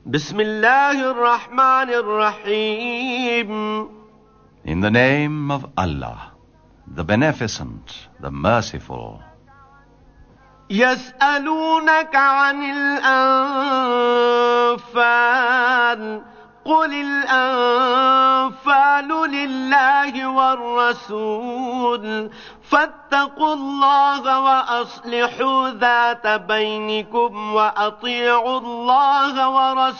بسم الله الرحمن الرحيم. In the name of Allah, the Beneficent, the Merciful. يسألونك عن الأنفال قل الأنفال لله والرسول فاتقوا الله وأصلحوا ذات بينكم وأطيعوا الله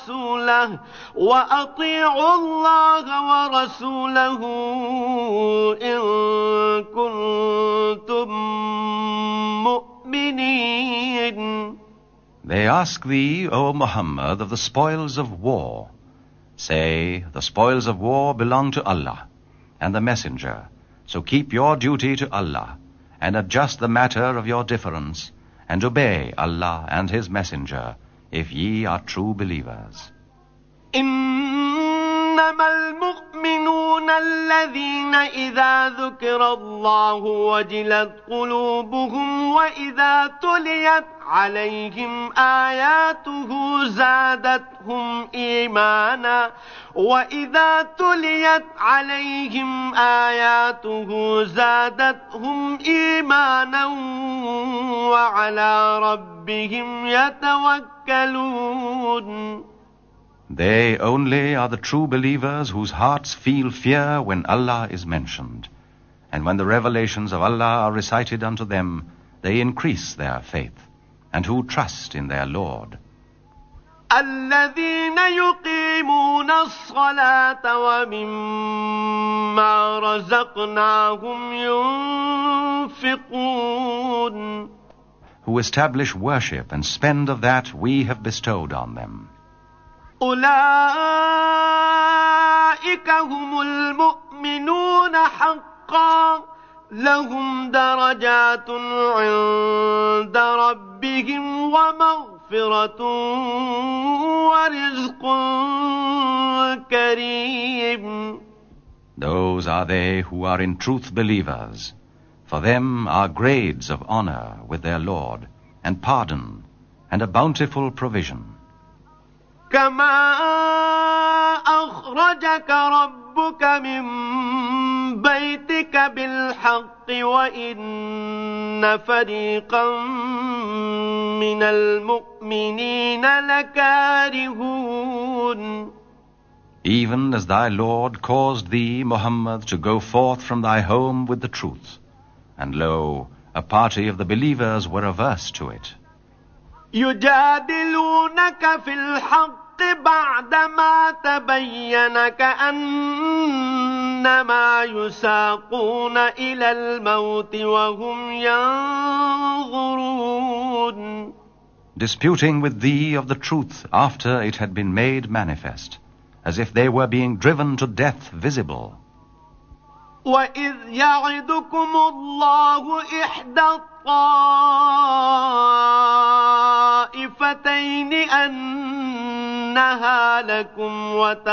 ورسوله إن كنتم مؤمنين. They ask thee, O Muhammad, of the spoils of war. Say, the spoils of war belong to Allah and the Messenger. So keep your duty to Allah, and adjust the matter of your difference, and obey Allah and His Messenger, if ye are true believers. إنما المؤمنون الذين إذا ذكر الله وجلت قلوبهم وإذا تليت عليهم آياته زادتهم إيمانا وعلى ربهم يتوكلون. They only are the true believers whose hearts feel fear when Allah is mentioned. And when the revelations of Allah are recited unto them, they increase their faith, and who trust in their Lord. الذين يقيمون الصلاة ومما رزقناهم ينفقون. Who establish worship and spend of that we have bestowed on them. أولئك هم المؤمنون حقا لهم درجات عند ربهم ومغفرة ورزق كريم. Those are they who are in truth believers. For them are grades of honor with their Lord, and pardon, and a bountiful provision. كما أخرجك ربك من بيتك بالحق وإن فريقا من المؤمنين لكارهون. Even as thy Lord caused thee, Muhammad, to go forth from thy home with the truth, and lo, a party of the believers were averse to it. يجادلونك في الحق بعدما تبين كأنما يساقون إلى الموت وهم ينظرون. Disputing with thee of the truth after it had been made manifest, as if they were being driven to death visible. وَإِذْ يَعِدُكُمُ اللَّهُ إِحْدَى الطَّائِفَتَيْنِ أَنَّهَا لَكُمْ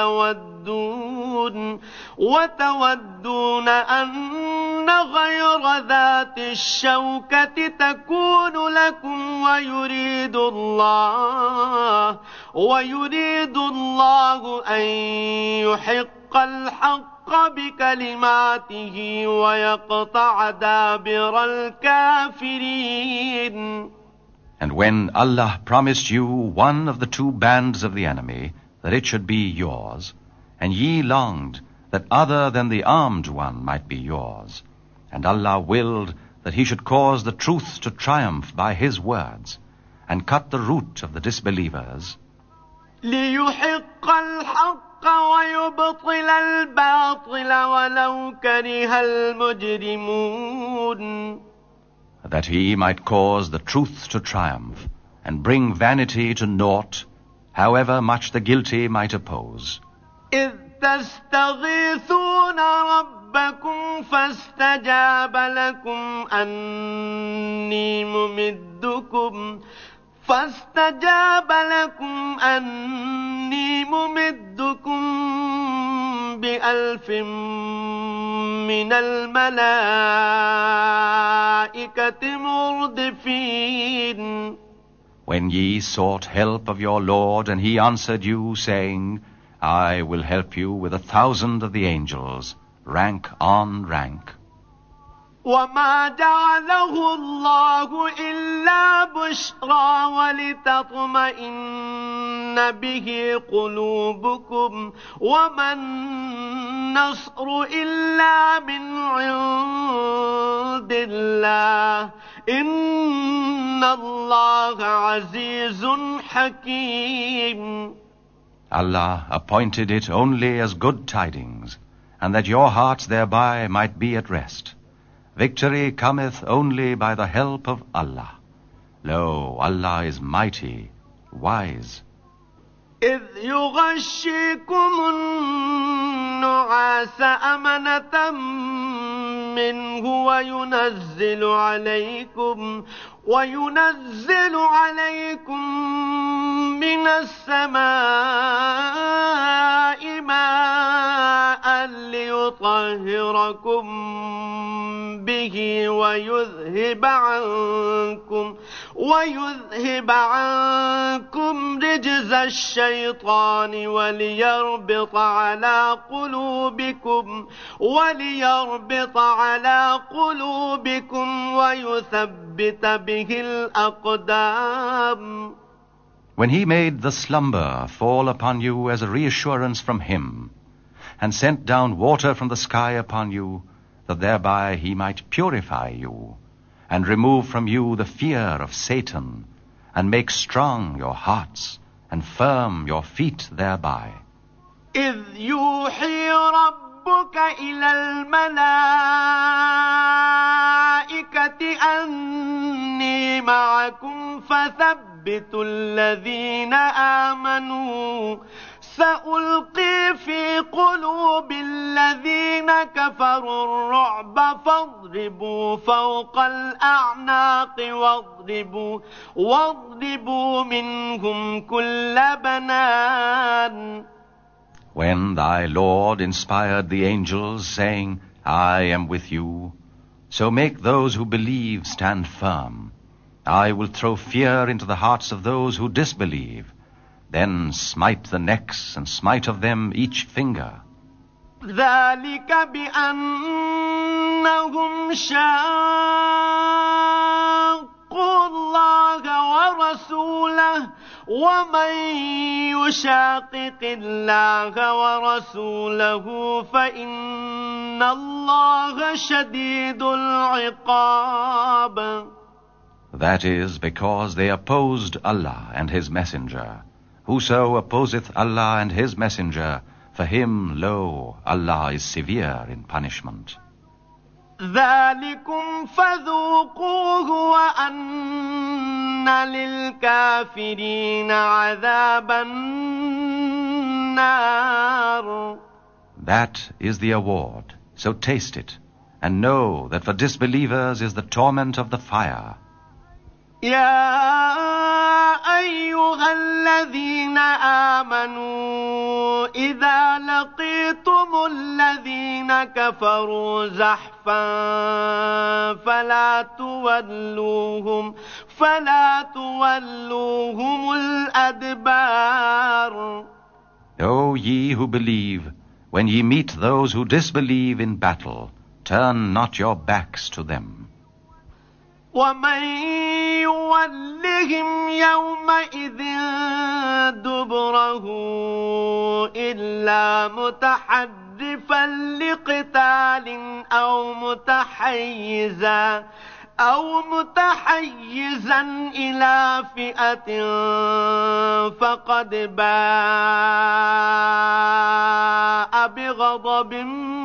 وتودون أَنَّ غَيْرَ ذَاتِ الشَّوْكَةِ تَكُونُ لَكُمْ ويريد الله أن يحق الحق بكلماته ويقطع دابر الكافرين. And when Allah promised you one of the two bands of the enemy, that it should be yours, and ye longed that other than the armed one might be yours, and Allah willed that He should cause the truth to triumph by His words, and cut the root of the disbelievers, ليحق الحق ويبطل الباطل ولو كره المجرمون. that He might cause the truth to triumph, and bring vanity to naught, however much the guilty might oppose. إذ تستغيثون ربكم فاستجاب لكم أني ممدكم ب1000 من الملائكة مردفين. When ye sought help of your Lord, and he answered you, saying, I will help you with 1,000 of the angels, rank on rank. وما جعله الله إلا بشرى ولتطمئن به قلوبكم وما النصر إلا من عند الله إن الله عزيز حكيم. Allah appointed it only as good tidings, and that your hearts thereby might be at rest. Victory cometh only by the help of Allah. Lo, Allah is mighty, wise. إذ يغشيكم النعاس أمنة منه وينزل عليكم من السماء ماء ليطهركم به ويذهب عنكم رجز الشيطان وليربط على قلوبكم ويثبت به الأقدام. When he made the slumber fall upon you as a reassurance from him, and sent down water from the sky upon you, that thereby he might purify you, and remove from you the fear of Satan, and make strong your hearts, and firm your feet thereby. إذ يوحي ربك إلى الملائكة أني معكم فثبتوا الذين آمنوا سألقي في قلوب الذين كفروا الرعب فاضربوا فوق الأعناق واضربوا منهم كل بنان. When thy Lord inspired the angels, saying, I am with you, so make those who believe stand firm. I will throw fear into the hearts of those who disbelieve, then smite the necks and smite of them each finger. ذلك بأنهم شاقوا الله ورسوله ومن يشاقق الله ورسوله فإن الله شديد العقاب. That is because they opposed Allah and His Messenger. Whoso opposeth Allah and His Messenger, for him, lo, Allah is severe in punishment. ذلكم فذوقوه وأن للكافرين عذاب النار. That is the award, so taste it, and know that for disbelievers is the torment of the fire. يا أيها الذين آمنوا إذا لقيتم الذين كفروا زحفا فلا تولوهم الأدبار. O ye who believe, when ye meet those who disbelieve in battle, turn not your backs to them. ومن يولهم يومئذ دبره إلا متحرفا لقتال أو متحيزا إلى فئة فقد باء بغضب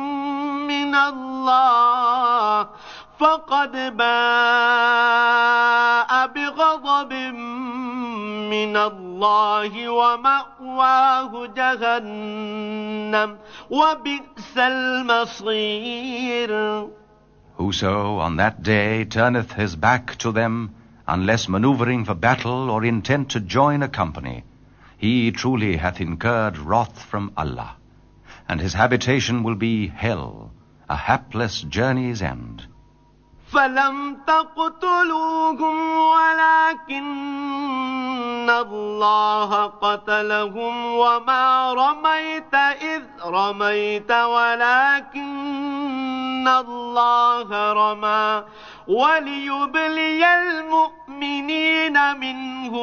من الله ومأواه جهنم وبئس المصير. Whoso on that day turneth his back to them, unless maneuvering for battle or intent to join a company, he truly hath incurred wrath from Allah, and his habitation will be hell, a hapless journey's end. فلم تقتلوهم ولكن الله قتلهم وما رميت إذ رميت ولكن الله رمى وليبلي المؤمنين منه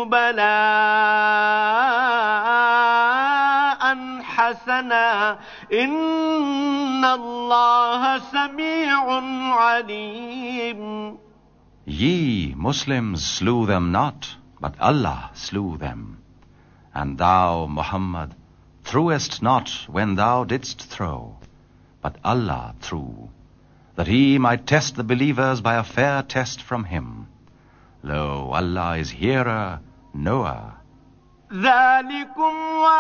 بلاء حسنا إن الله سميع عليم. Ye Muslims slew them not, but Allah slew them. And thou, Muhammad, threwest not when thou didst throw, but Allah threw, that He might test the believers by a fair test from Him. Lo, Allah is hearer, knower. ذلكم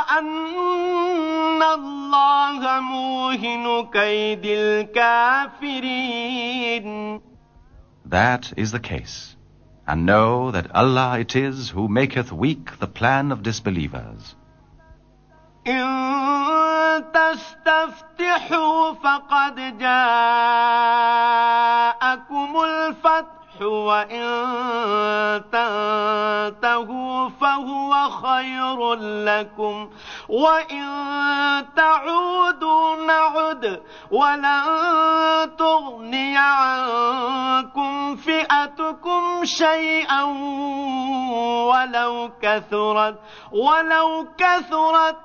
وأن الله موهن كيد الكافرين. That is the case. And know that Allah it is who maketh weak the plan of disbelievers. إن تستفتحوا فقد جاءكم الفتح وإن تنتهوا فهو خير لكم وإن تعودوا نعد ولن تغني عنكم فئتكم شيئا ولو كثرت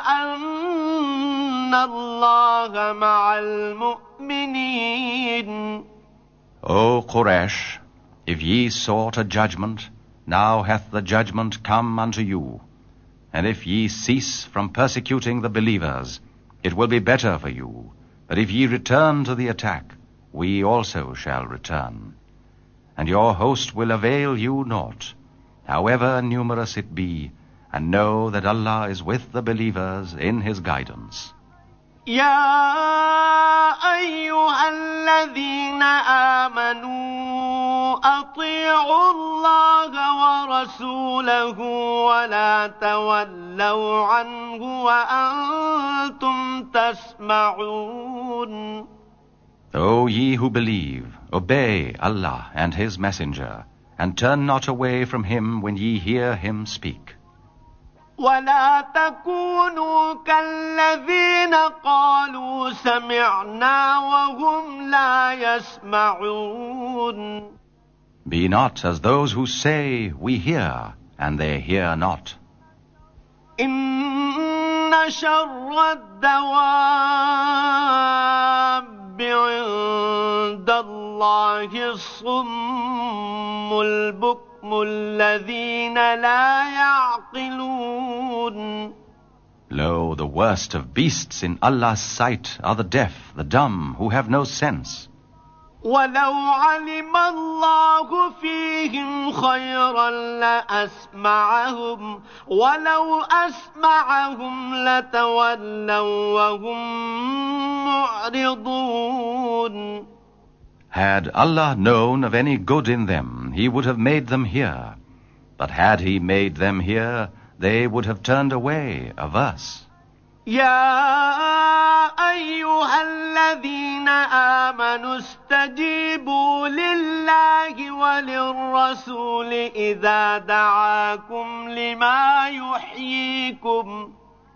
وأن الله مع المؤمنين. O Quraysh, if ye sought a judgment, now hath the judgment come unto you. And if ye cease from persecuting the believers, it will be better for you. But if ye return to the attack, we also shall return. And your host will avail you naught, however numerous it be, and know that Allah is with the believers in His guidance. يا أيها الذين آمنوا أطيعوا الله ورسوله ولا تولوا عنه وأنتم تسمعون. O ye who believe, obey Allah and His Messenger, and turn not away from Him when ye hear Him speak. ولا تكونوا كالذين قالوا سمعنا وهم لا يسمعون. Be not as those who say, we hear, and they hear not. إن شر الدواب عند الله الصم البكم الذين لا يعقلون. Lo, the worst of beasts in Allah's sight are the deaf, the dumb, who have no sense. ولو علم الله فيهم خيرا لأسمعهم ولو أسمعهم لتولوا وهم معرضون. Had Allah known of any good in them, He would have made them hear. But had He made them hear, they would have turned away, averse. يا أيها الذين آمنوا استجيبوا لله وللرسول إذا دعاكم لما يحييكم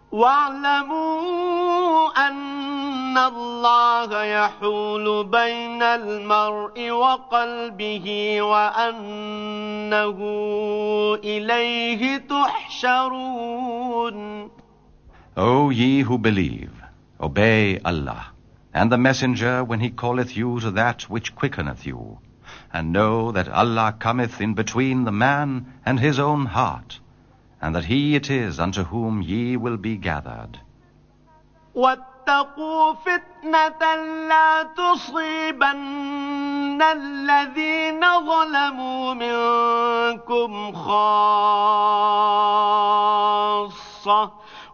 واعلموا أن الله يحول بين المرء وقلبه وأنه إليه تحشرون. O ye who believe, obey Allah, and the Messenger when he calleth you to that which quickeneth you, and know that Allah cometh in between the man and his own heart, and that He it is unto whom ye will be gathered. واتقوا فتنة لا تصيبن الذين ظلموا منكم خاصة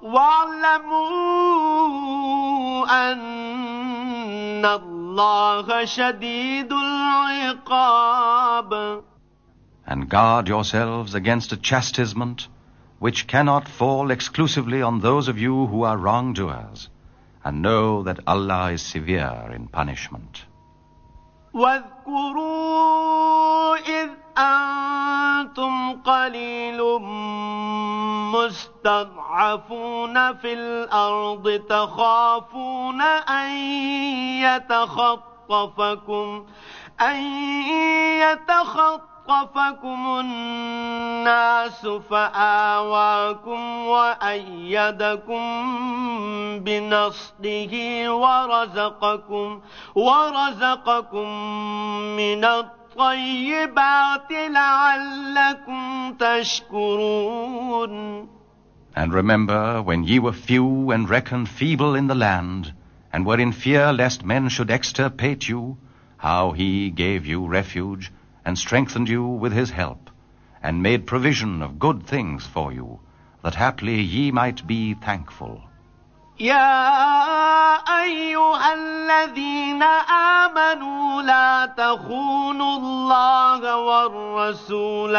واعلموا أن الله شديد العقاب. And guard yourselves against a chastisement which cannot fall exclusively on those of you who are wrongdoers, and know that Allah is severe in punishment. واذكروا إذ أنتم قليل مستضعفون في الأرض تخافون أن يتخطفكم الناس فآواكم وأيدكم بنصره ورزقكم من الطيبات لعلكم تشكرون. And remember when ye were few and reckoned feeble in the land, and were in fear lest men should extirpate you, how he gave you refuge, and strengthened you with his help, and made provision of good things for you, that haply ye might be thankful. يا أيها الذين آمنوا لا تخونوا الله والرسول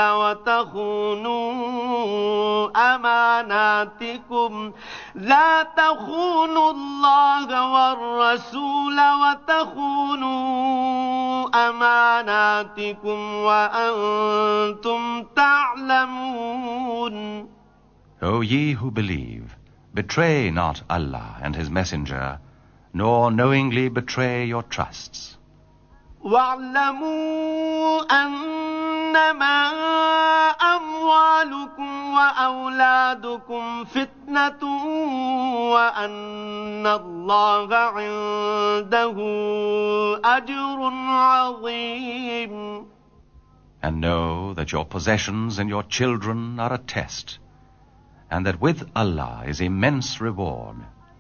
وتخونوا أماناتكم وأنتم تعلمون. O ye who believe, betray not Allah and His Messenger, nor knowingly betray your trusts. واعلموا أنما أموالكم وأولادكم فتنة وأن الله عنده أجر عظيم. And know that your possessions and your children are a test, and that with Allah is immense reward.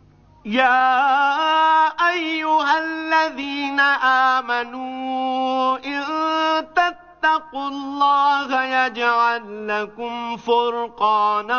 يا أيها الذين آمنوا إن تتقوا الله يجعل لكم فرقانا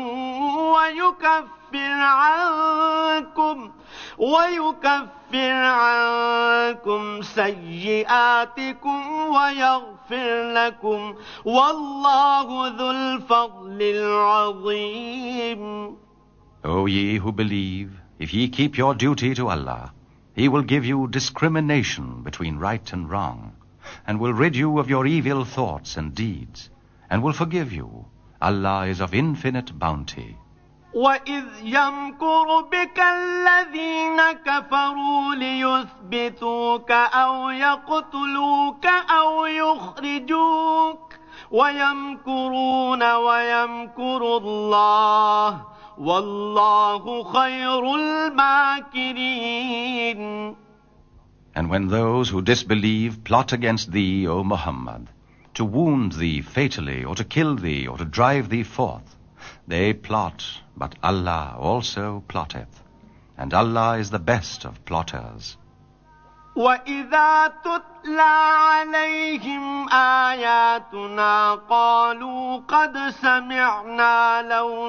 ويكفر عنكم سيئاتكم ويغفر لكم والله ذو الفضل العظيم. O ye who believe, if ye keep your duty to Allah, He will give you discrimination between right and wrong, and will rid you of your evil thoughts and deeds, and will forgive you. Allah is of infinite bounty. وَإِذْ يَمْكُرُ بِكَ الَّذِينَ كَفَرُوا لِيُثْبِتُوكَ أَوْ يَقْتُلُوكَ أَوْ يُخْرِجُوكَ وَيَمْكُرُونَ وَيَمْكُرُ اللَّهُ وَاللَّهُ خَيْرُ الْمَاكِرِينَ. And when those who disbelieve plot against thee, O Muhammad, to wound thee fatally, or to kill thee, or to drive thee forth, they plot, but Allah also plotteth, and Allah is the best of plotters. وَإِذَا تُتْلَى عَلَيْهِمْ آيَاتُنَا قَالُوا قَدْ سَمِعْنَا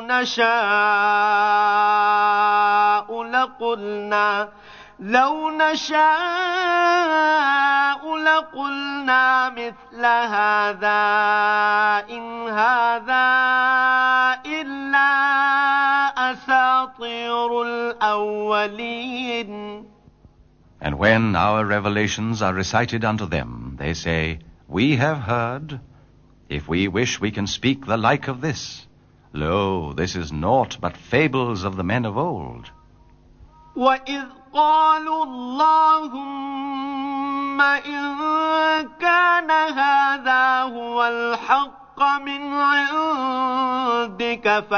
لَوْ نَشَاءُ لَقُلْنَا مِثْلَ هَذَا إِنْ هَذَا إِلَّا أَسَاطِيرُ الْأَوَّلِينَ. And when our revelations are recited unto them, they say, We have heard. If we wish, we can speak the like of this. Lo, this is naught but fables of the men of old. وَإِذْ قَالُوا اللَّهُمَّ إِن كَانَ هَذَا هُوَ الْحَقَّ مِنْ عِندِكَ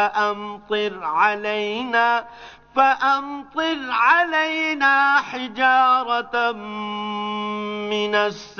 فأمطر علينا حجارة من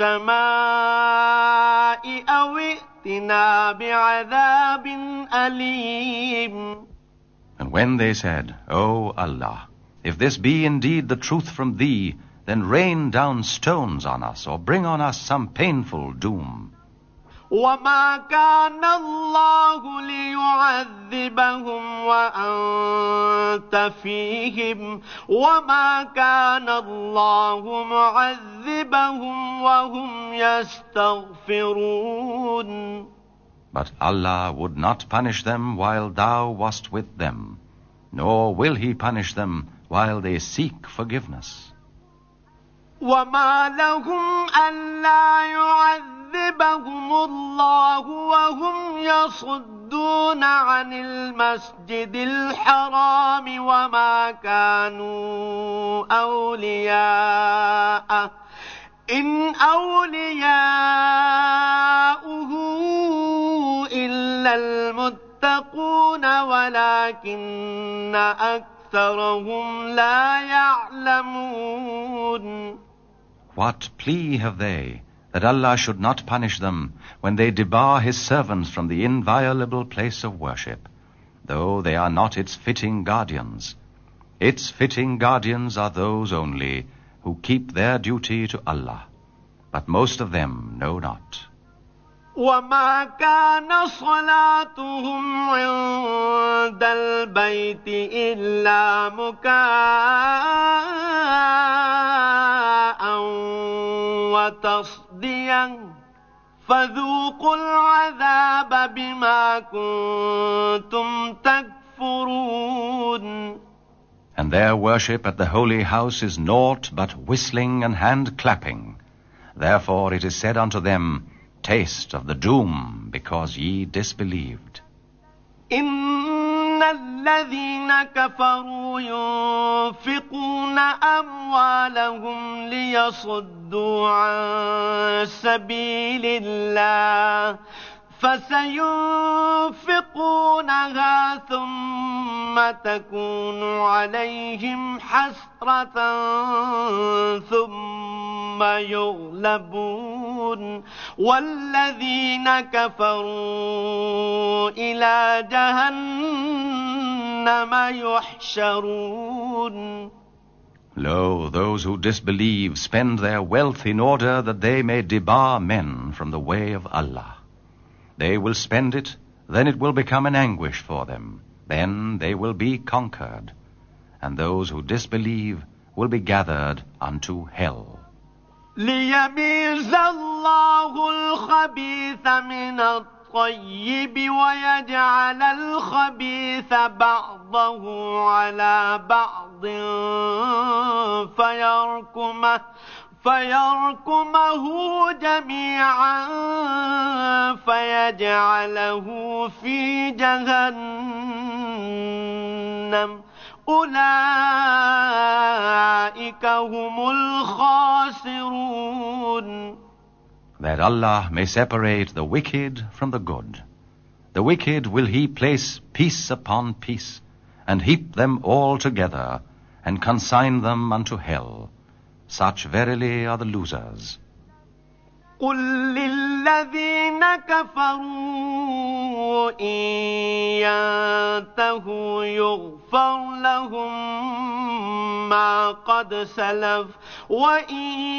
السماء أو ائتنا بعذاب أليم. And when they said, O Allah, if this be indeed the truth from thee, then rain down stones on us, or bring on us some painful doom. وَمَا كَانَ اللَّهُ لِيُعَذِّبَهُمْ وَأَنْتَ فِيهِمْ وَمَا كَانَ اللَّهُ مُعَذِّبَهُمْ وَهُمْ يَسْتَغْفِرُونَ. But Allah would not punish them while thou wast with them, nor will He punish them while they seek forgiveness. وَمَا لَهُمْ أَلَّا يُعَذِّبَهُمُ اللَّهُ وَهُمْ يَصُدُّونَ ليصدون عن المسجد الحرام وما كانوا أولياءه إن أولياؤه إلا المتقون ولكن أكثرهم لا يعلمون. What plea have they that Allah should not punish them when they debar His servants from the inviolable place of worship, though they are not its fitting guardians? Its fitting guardians are those only who keep their duty to Allah, but most of them know not. وما كان صلاتهم عند البيت إلا مكاء وتصديا فذوقوا العذاب بما كنتم تكفرون. And their worship at the holy house is naught but whistling and hand-clapping. Therefore it is said unto them, Taste of the doom, because ye disbelieved. إن الذين كفروا ينفقون أموالهم ليصدوا عن سبيل الله فسينفقونها ثم تكون عليهم حسرة ثم يغلبون والذين كفروا إلى جهنم يحشرون. Lo, those who disbelieve spend their wealth in order that they may debar men from the way of Allah. They will spend it, then it will become an anguish for them. Then they will be conquered. And those who disbelieve will be gathered unto hell. ليميز الله الخبيث من الطيب ويجعل الخبيث بعضه على بعض فيركمه جميعا فيجعله في جهنم أولئك هم الخاسرون. That Allah may separate the wicked from the good. The wicked will He place piece upon piece, and heap them all together, and consign them unto hell. Such verily are the losers. قل للذين كفروا إن ينتهوا يغفر لهم ما قد سلف وإن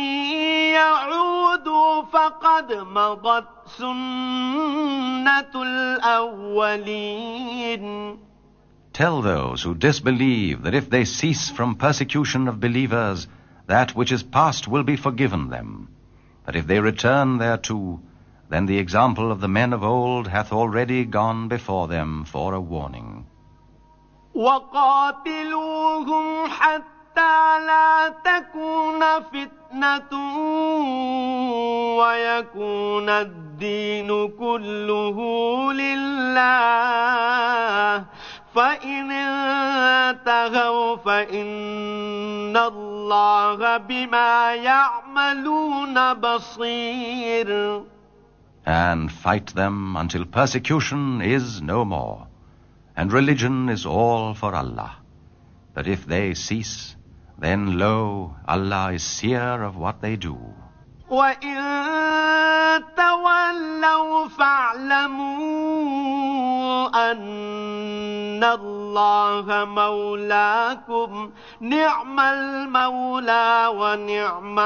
يعودوا فقد مضت سنة الأولين. Tell those who disbelieve that if they cease from persecution of believers, that which is past will be forgiven them. But if they return thereto, then the example of the men of old hath already gone before them for a warning. وَقَاتِلُوهُمْ حَتَّى لَا تَكُونَ فِتْنَةٌ وَيَكُونَ الدِّينُ كُلُّهُ لِلَّهِ فَإِنِ انتهوا فَإِنَّ اللَّهَ بِمَا يَعْمَلُونَ بَصِيرٌ. And fight them until persecution is no more, and religion is all for Allah. But if they cease, then lo, Allah is seer of what they do. وَإِن تَوَلَّوْا فَاعْلَمُوا أَنَّ اللَّهَ مَوْلَاكُمْ نِعْمَ الْمَوْلَى وَنِعْمَ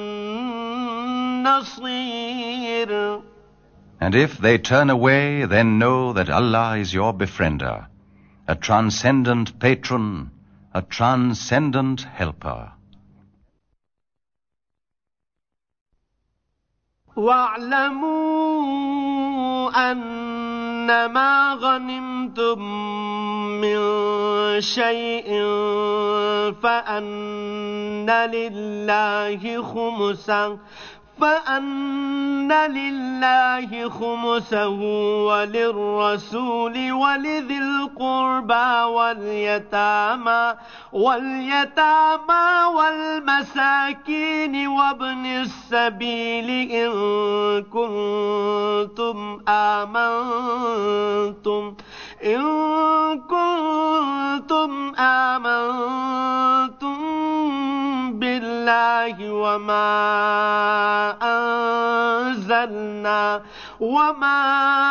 النَّصِيرُ. And if they turn away, then know that Allah is your befriender, a transcendent patron, a transcendent helper. وَاعْلَمُوا أَنَّمَا غَنِمْتُم مِّن شَيْءٍ فَأَنَّ لِلَّهِ خُمُسَهُ فأن لله خمسه وللرسول ولذي القربى واليتامى والمساكين وابن السبيل إن كنتم آمنتم بالله وما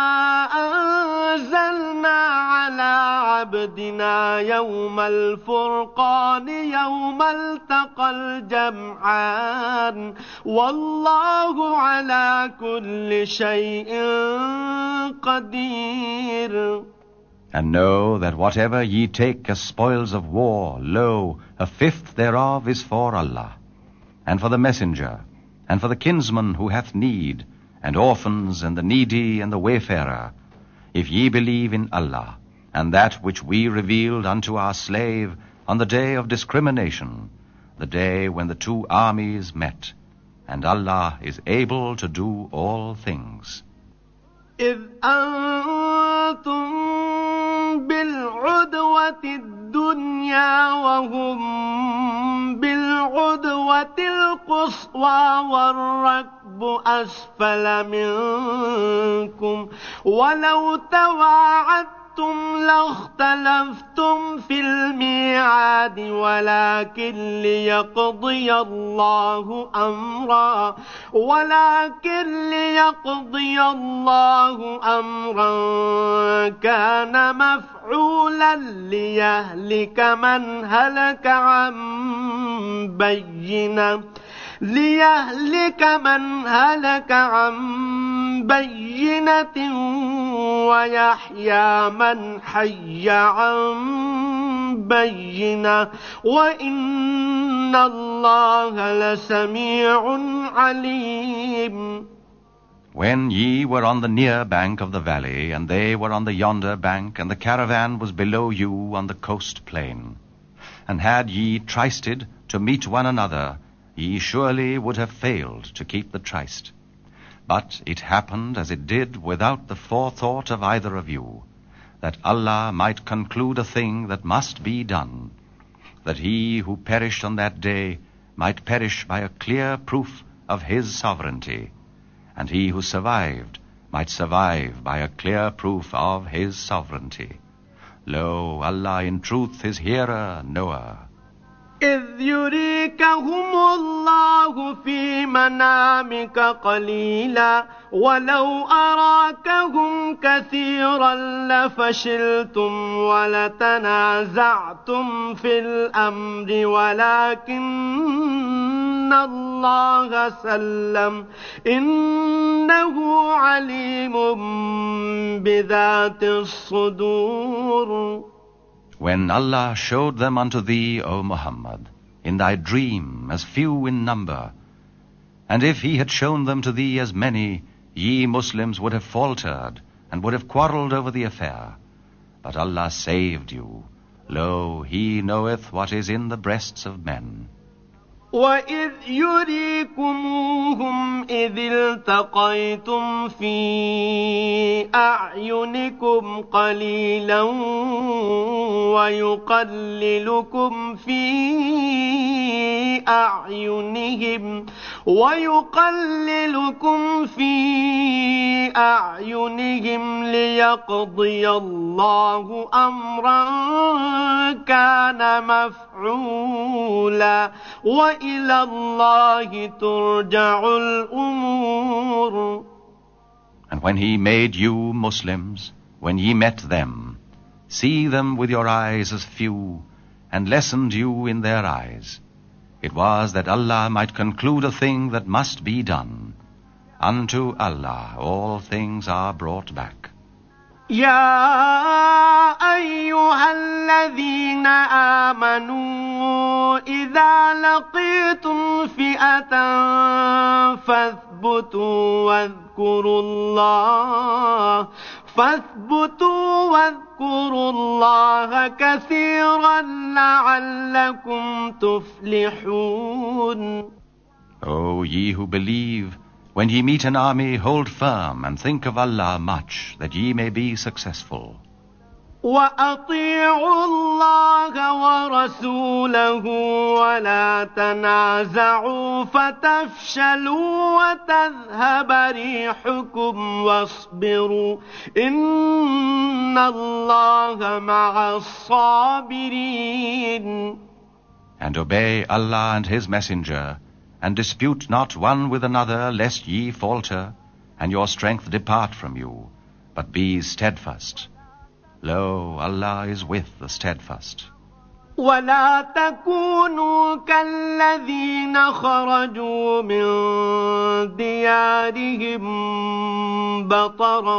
أنزلنا على عبدنا يوم الفرقان يوم التقى الجمعان والله على كل شيء قدير. And know that whatever ye take as spoils of war, lo, a fifth thereof is for Allah, and for the messenger, and for the kinsman who hath need, and orphans, and the needy, and the wayfarer, if ye believe in Allah, and that which we revealed unto our slave on the day of discrimination, the day when the two armies met, and Allah is able to do all things. إذ أنتم بالعدوة الدنيا وهم بالعدوة القصوى والركب أسفل منكم ولو تواعدتم لاختلفتم في الميعاد ولكن ليقضي الله أمرا كان مفعولا ليهلك من هلك عن بينة ويحيى من حي عن بينة وإن الله لسميع عليم. When ye were on the near bank of the valley, and they were on the yonder bank, and the caravan was below you on the coast plain, and had ye trysted to meet one another, ye surely would have failed to keep the tryst. But it happened as it did without the forethought of either of you, that Allah might conclude a thing that must be done, that he who perished on that day might perish by a clear proof of his sovereignty, and he who survived might survive by a clear proof of his sovereignty. Lo, Allah in truth is hearer, knower. إذ يريكهم الله في منامك قليلا ولو أراكهم كثيرا لفشلتم ولتنازعتم في الأمر ولكن الله سلم إنه عليم بذات الصدور. When Allah showed them unto thee, O Muhammad, in thy dream as few in number, and if he had shown them to thee as many, ye Muslims would have faltered and would have quarrelled over the affair. But Allah saved you. Lo, he knoweth what is in the breasts of men. وَإِذْ يُرِيكُمُوهُمْ إِذِ الْتَقَيْتُمْ فِي أَعْيُنِكُمْ قَلِيلًا وَيُقَلِّلُكُمْ فِي أَعْيُنِهِمْ لِيَقْضِيَ اللَّهُ أَمْرًا كَانَ مَفْعُولًا وَإِلَى اللَّهِ تُرْجَعُ الْأُمُورُ. And when he made you Muslims, when ye met them, see them with your eyes as few, and lessened you in their eyes, it was that Allah might conclude a thing that must be done. Unto Allah all things are brought back. يا أيها الذين آمنوا إذا لقيتم فئة فاثبتوا واذكروا الله كثيرا لعلكم تفلحون. O ye who believe, when ye meet an army, hold firm and think of Allah much, that ye may be successful. وأطيعوا الله ورسوله ولا تنازعوا فتفشلوا وتذهب ريحكم واصبروا إن الله مع الصابرين. And obey Allah and His Messenger, and dispute not one with another, lest ye falter, and your strength depart from you, but be steadfast. Lo, Allah is with the steadfast. ولا تكونوا كالذين خرجوا من ديارهم بطرا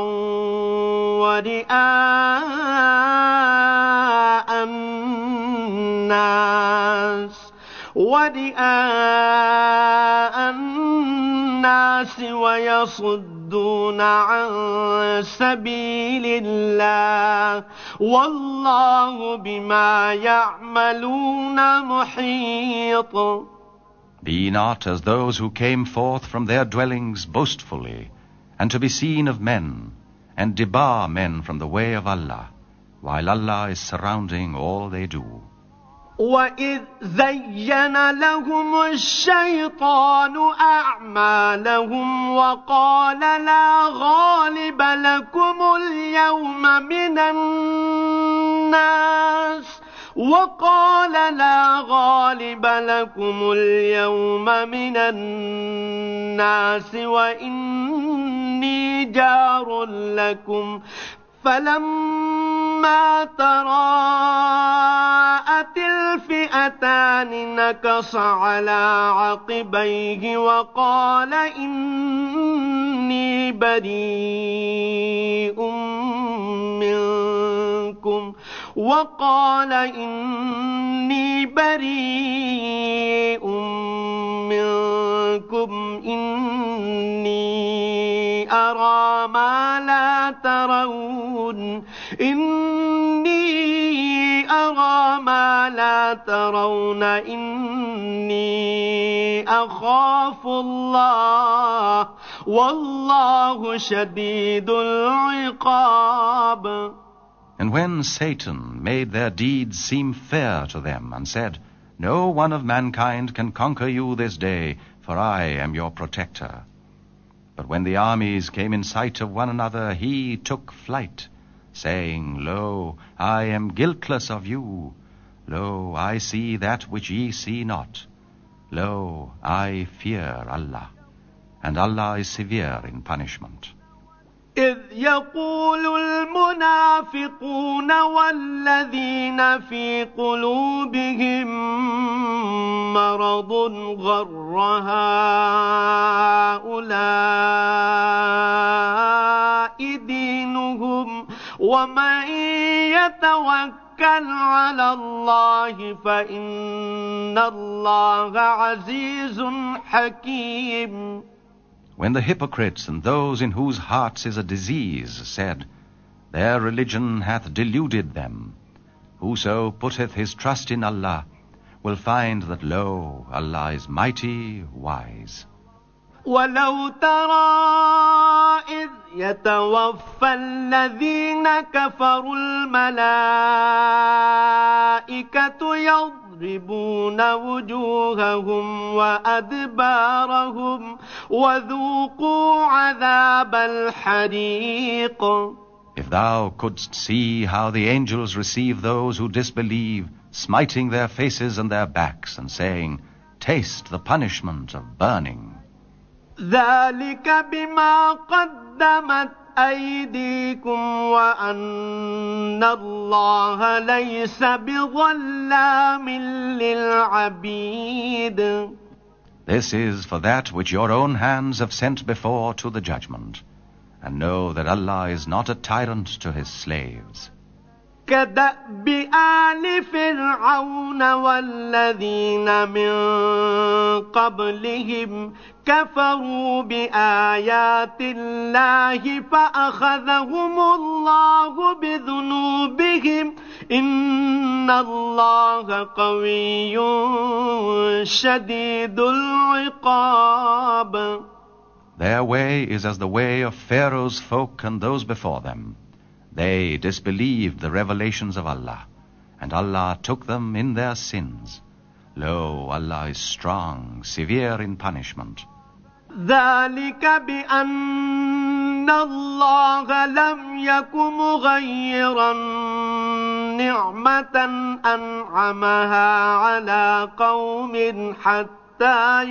ورئاء الناس ويصدون عن سبيل الله والله بما يعملون محيط. Be not as those who came forth from their dwellings boastfully, and to be seen of men, and debar men from the way of Allah, while Allah is surrounding all they do. وَإِذْ زَيَّنَ لَهُمُ الشَّيْطَانُ أَعْمَالَهُمْ وَقَالَ لَا غَالِبَ لَكُمُ الْيَوْمَ مِنَ النَّاسِ وَإِنِّي جَارٌ لَكُمْ فلما تراءت الفئتان نكص على عقبيه وقال إني بريء منكم إني أرى ما لا ترون إني أخاف الله والله شديد العقاب. And when Satan made their deeds seem fair to them, and said, No one of mankind can conquer you this day, for I am your protector. But when the armies came in sight of one another, he took flight, saying, Lo, I am guiltless of you. Lo, I see that which ye see not. Lo, I fear Allah, and Allah is severe in punishment. إذ يقول المنافقون والذين في قلوبهم مرض غر هؤلاء دينهم ومن يتوكل على الله فإن الله عزيز حكيم. When the hypocrites and those in whose hearts is a disease said, Their religion hath deluded them, whoso putteth his trust in Allah will find that, lo, Allah is mighty wise. ولو ترى إذ يتوفى الذين كفروا الملائكة يضربون وجوههم وأدبارهم وذوقوا عذاب الحريق. If thou couldst see how the angels receive those who disbelieve, smiting their faces and their backs, and saying, Taste the punishment of burning. ذلك بما قدمت أيديكم وأن الله ليس بظلام للعبيد. This is for that which your own hands have sent before to the judgment, and know that Allah is not a tyrant to His slaves. كدأب آل فرعون والذين من قبلهم كفروا بآيات الله فأخذهم الله بذنوبهم إن الله قوي شديد العقاب. Their way is as the way of Pharaoh's folk and those before them. They disbelieved the revelations of Allah, and Allah took them in their sins. Lo, Allah is strong, severe in punishment. ذلك بأن الله لم يك مغيرا نعمة أنعمها على قوم حتى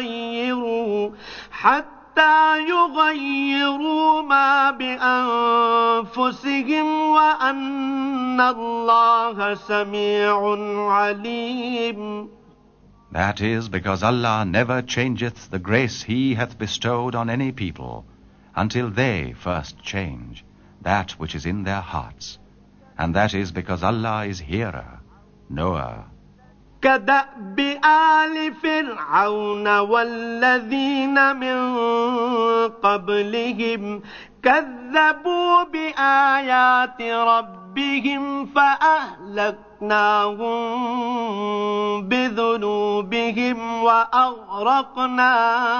يغيروا ما بأنفسهم وأن الله سميع عليم. That is because Allah never changeth the grace He hath bestowed on any people until they first change that which is in their hearts. And that is because Allah is hearer, knower. كدأب آل فرعون والذين من قبلهم كذبوا بآيات ربهم فأهلكناهم بذنوبهم وأغرقنا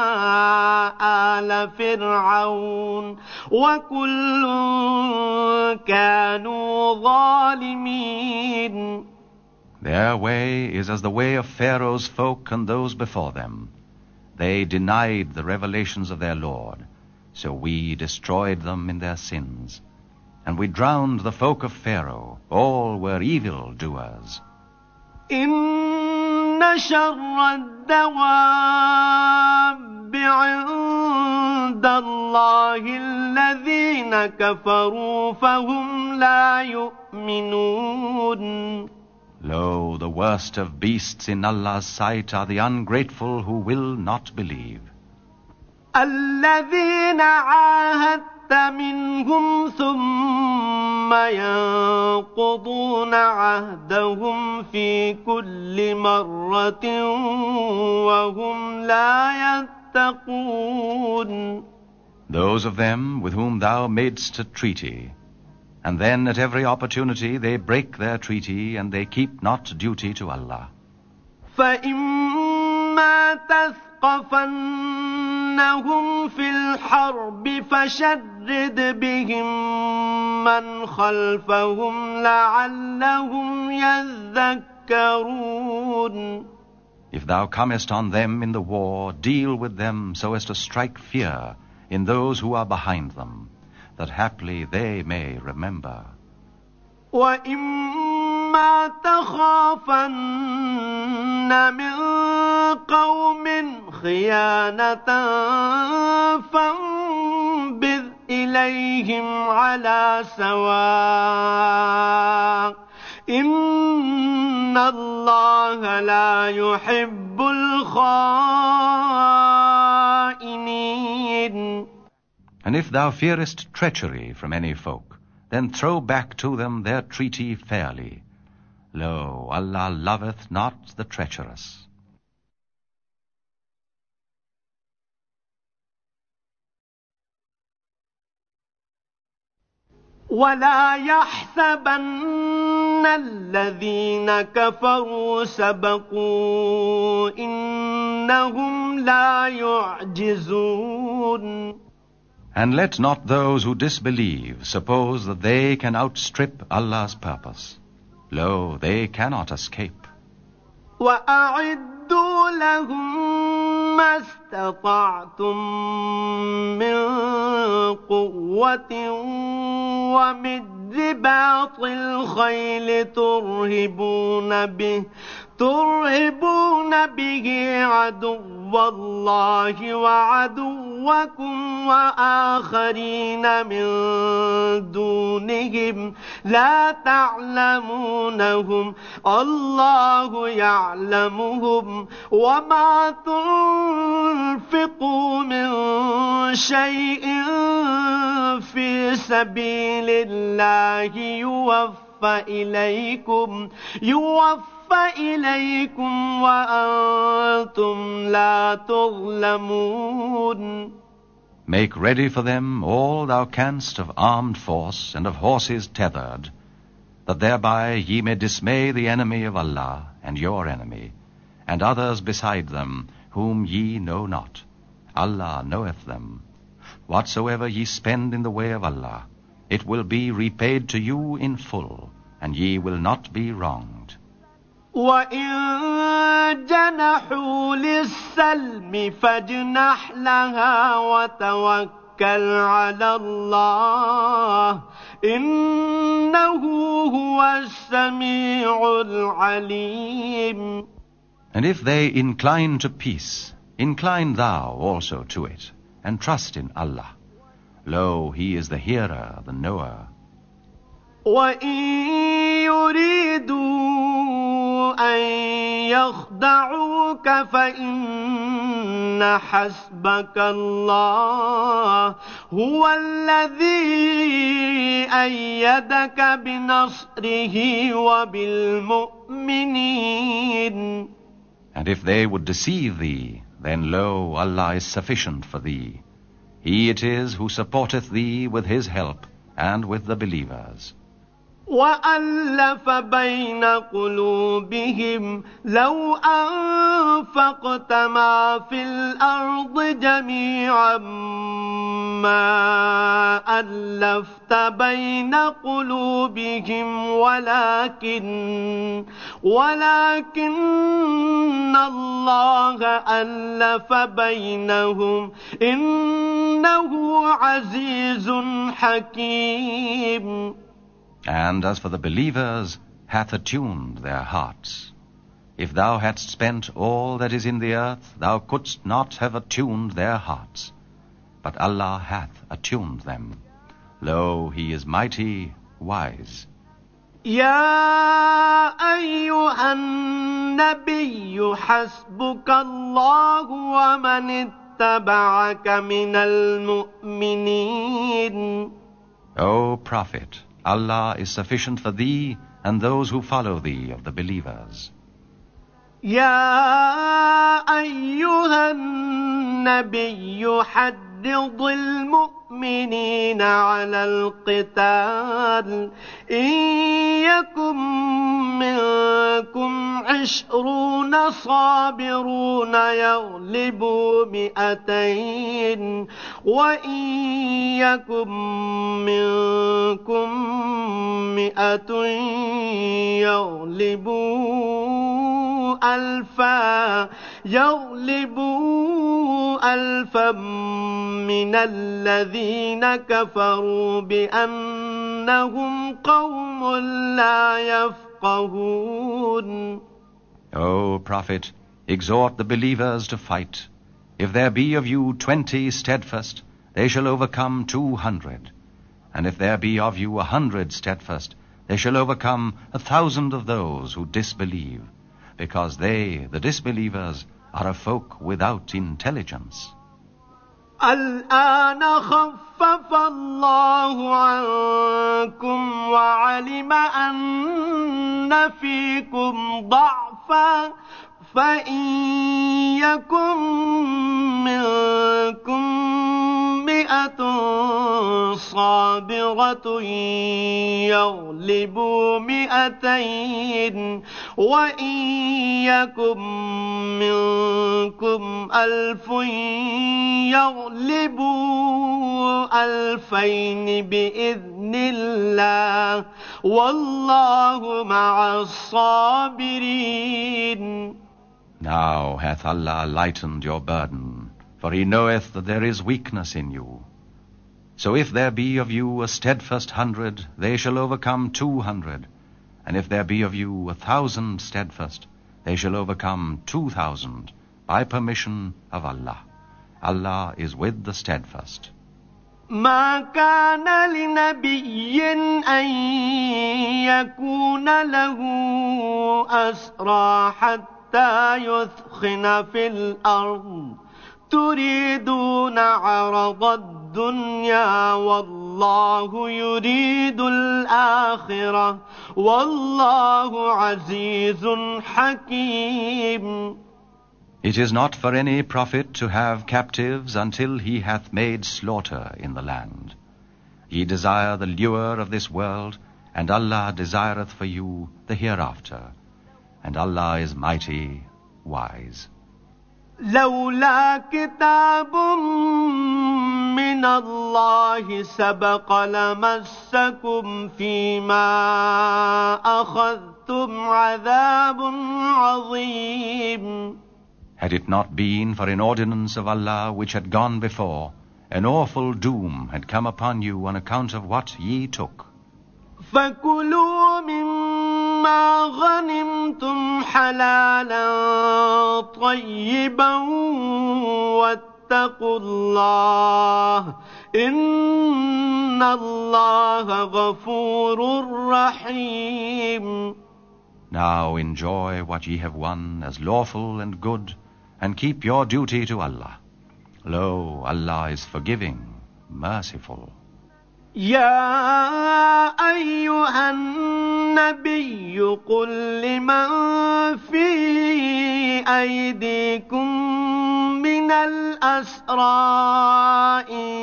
آل فرعون وكل كانوا ظالمين. Their way is as the way of Pharaoh's folk and those before them. They denied the revelations of their Lord, so we destroyed them in their sins. And we drowned the folk of Pharaoh. All were evil doers. إن شر الدواب عند الله الذين كفروا فهم لا يؤمنون. Lo, the worst of beasts in Allah's sight are the ungrateful who will not believe. الذين عاهدت منهم ثم ينقضون عهدهم في كل مرة وهم لا يتقون. Those of them with whom thou madest a treaty, and then at every opportunity they break their treaty and they keep not duty to Allah. فإما تثقفنهم في الحرب فشرد بهم من خلفهم لعلهم يذكرون. If thou comest on them in the war, deal with them so as to strike fear in those who are behind them, that haply they may remember. وَإِمَّا تَخَافَنَّ مِنْ قَوْمٍ خِيَانَةً فَانبِذْ إِلَيْهِمْ عَلَى سَوَاءٍ إِنَّ اللَّهَ لَا يُحِبُّ الْخَائِنِينَ. And if thou fearest treachery from any folk, then throw back to them their treaty fairly. Lo, Allah loveth not the treacherous. ولا يحسبن الذين كفروا سبقوا إنهم لا يعجزون. And let not those who disbelieve suppose that they can outstrip Allah's purpose. Lo, they cannot escape. وأعدوا لهم ما استطعتم من قوة ومن رباط الخيل ترهبون به عدو الله وعدوكم وآخرين من دونهم لا تعلمونهم الله يعلمهم وما تنفقوا من شيء في سبيل الله يوفى إليكم وأنتم لا تظلمون. Make ready for them all thou canst of armed force and of horses tethered, that thereby ye may dismay the enemy of Allah and your enemy, and others beside them, whom ye know not. Allah knoweth them. Whatsoever ye spend in the way of Allah, it will be repaid to you in full, and ye will not be wronged. وَإِن جَنَحُوا لِلسَّلْمِ فَاجْنَحْ لَهَا وَتَوَكَّلْ عَلَى اللَّهِ إِنَّهُ هُوَ السَّمِيعُ الْعَلِيمُ. And if they incline to peace, incline thou also to it, and trust in Allah. Lo, He is the hearer, the knower. وَإِن يُرِيدُوا أَن يَخْدَعُوكَ فَإِنَّ حَسْبَكَ اللَّهُ هُوَ الَّذِي أَيَّدَكَ بِنَصْرِهِ وَبِالْمُؤْمِنِينَ. And if they would deceive thee, then lo, Allah is sufficient for thee. He it is who supporteth thee with His help and with the believers. وَأَلَّفَ بَيْنَ قُلُوبِهِمْ لَوْ أَنفَقْتَ مَا فِي الْأَرْضِ جَمِيعًا مَا أَلَّفْتَ بَيْنَ قُلُوبِهِمْ ولكن الله ألف بينهم إنه عزيز حكيم. And as for the believers, hath attuned their hearts. If thou hadst spent all that is in the earth, thou couldst not have attuned their hearts. But Allah hath attuned them. Lo, He is mighty, wise. يا أيها النبي حسبك الله ومن اتبعك من المؤمنين. O Prophet, Allah is sufficient for thee and those who follow thee of the believers. يا أيها النبي حرض المؤمنين على القتال إن يكن منكم 20 صابرون يغلبوا 200 وإن يكن منكم 100 يغلبوا ألفا من الذين كفروا بأنهم قوم لا يفقهون. O Prophet, exhort the believers to fight. If there be of you 20 steadfast, they shall overcome 200. And if there be of you 100 steadfast, they shall overcome 1,000 of those who disbelieve, because they, the disbelievers, are a folk without intelligence. الآن خفف الله عنكم وعلم أن فيكم ضعفا فإن يكن منكم 100 صابرة يغلبوا 200 وإن يكن منكم 1000 يغلبوا 2000 بإذن الله والله مع الصابرين. Now hath Allah lightened your burden, for He knoweth that there is weakness in you. So if there be of you a steadfast 100, they shall overcome 200. And if there be of you 1,000 steadfast, they shall overcome 2,000 by permission of Allah. Allah is with the steadfast. ما كان لنبي أن يكون له أسرى حتى يثخن في الأرض تريدون عرض الدنيا والله يريد الآخرة والله عزيز حكيم. It is not for any prophet to have captives until he hath made slaughter in the land. Ye desire the lure of this world, and Allah desireth for you the hereafter, and Allah is mighty, wise. لولا كتاب من الله سبق لمسكم فيما أخذتم عذاب عظيم. Had it not been for an ordinance of Allah which had gone before, an awful doom had come upon you on account of what ye took. فكلوا مما غنمتم حلالا طيبا واتقوا الله إن الله غفور رحيم. Now enjoy what ye have won as lawful and good, and keep your duty to Allah. Lo, Allah is forgiving, merciful. يا أيها النبي قل لمن في أيديكم من الأسرى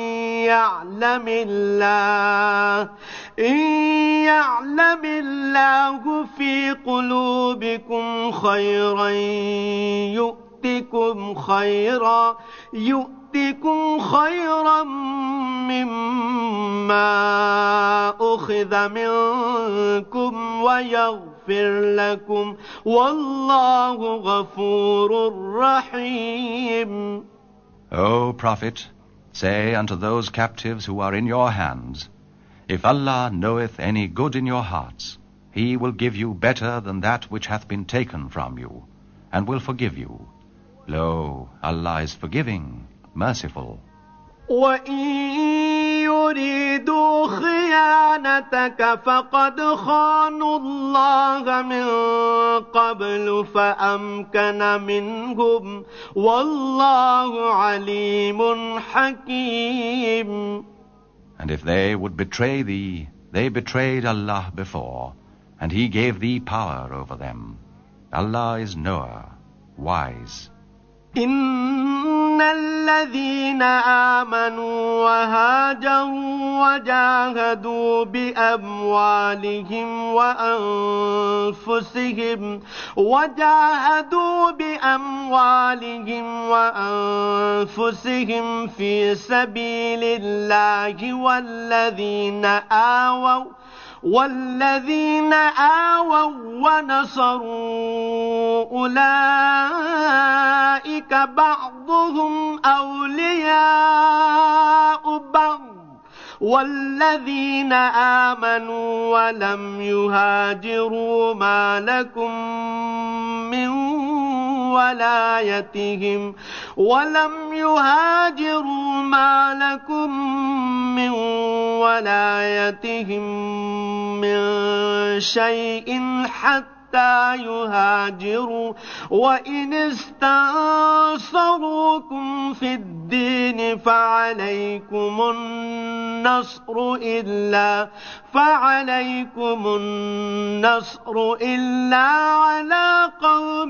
إن يعلم الله في قلوبكم خيرا يؤتكم خيرا مما أخذ منكم ويغفر لكم والله غفور رحيم. O Prophet, say unto those captives who are in your hands, if Allah knoweth any good in your hearts, He will give you better than that which hath been taken from you, and will forgive you. Lo, Allah is forgiving, merciful. وَإِن يُرِيدُوا خِيَانَتَكَ فَقَدْ خَانُوا اللَّهَ مِن قَبْلُ فَأَمْكَنَ مِنْهُمْ وَاللَّهُ عَلِيمٌ حَكِيمٌ. And if they would betray thee, they betrayed Allah before, and He gave thee power over them. Allah is knower, wise. إن الذين آمنوا وهاجروا وجاهدوا بأموالهم في سبيل الله والذين آووا ونصروا أولئك بعضهم أولياء بعض والذين آمنوا ولم يهاجروا ما لكم من ولايتهم من شيء حتى يهاجروا وإن استنصروكم في الدين فعليكم النصر إلا على قوم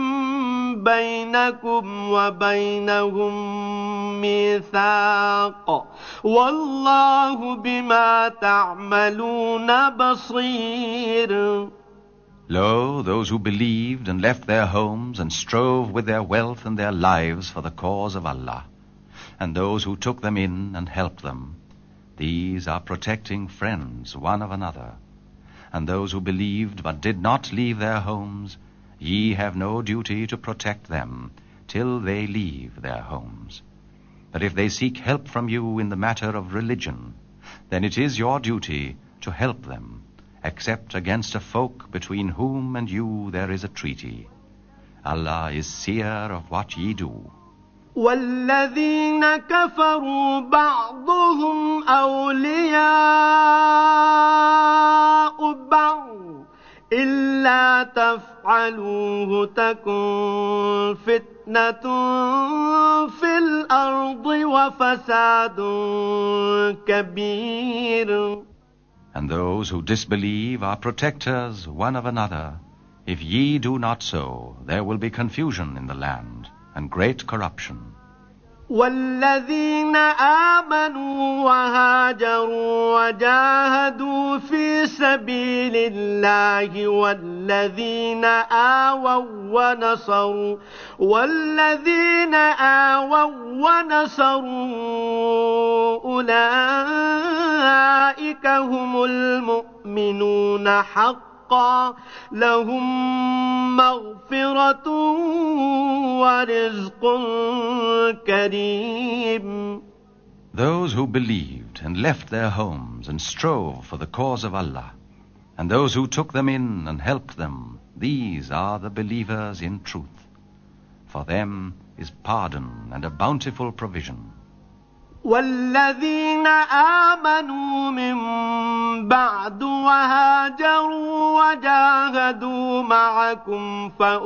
بينكم وبينهم ميثاق والله بما تعملون بصير. Lo, those who believed and left their homes and strove with their wealth and their lives for the cause of Allah, and those who took them in and helped them, these are protecting friends one of another. And those who believed but did not leave their homes, ye have no duty to protect them till they leave their homes. But if they seek help from you in the matter of religion, then it is your duty to help them, except against a folk between whom and you there is a treaty. Allah is seer of what ye do. والذين كفروا بعضهم أولياء بعض إلا تفعلوه تكن فتنة في الأرض وفساد كبير. And those who disbelieve are protectors one of another. If ye do not so, there will be confusion in the land and great corruption. والذين آمنوا وهاجروا وجاهدوا في سبيل الله والذين آووا ونصروا أولئك هم المؤمنون حقا لهم مغفرة ورزق كريم. Those who believed and left their homes and strove for the cause of Allah, and those who took them in and helped them, these are the believers in truth. For them is pardon and a bountiful provision. والذين آمنوا من بعد وهاجروا وجاهدوا معكم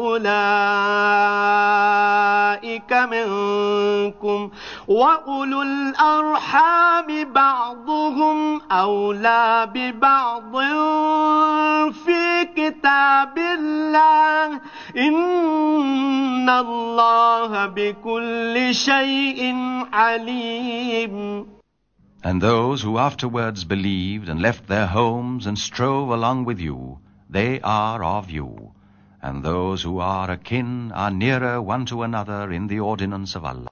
فأولئك منكم وأولو الأرحام بعضهم أولى ببعض في كتاب الله إن الله بكل شيء عليم. And those who afterwards believed and left their homes and strove along with you, they are of you. And those who are akin are nearer one to another in the ordinance of Allah.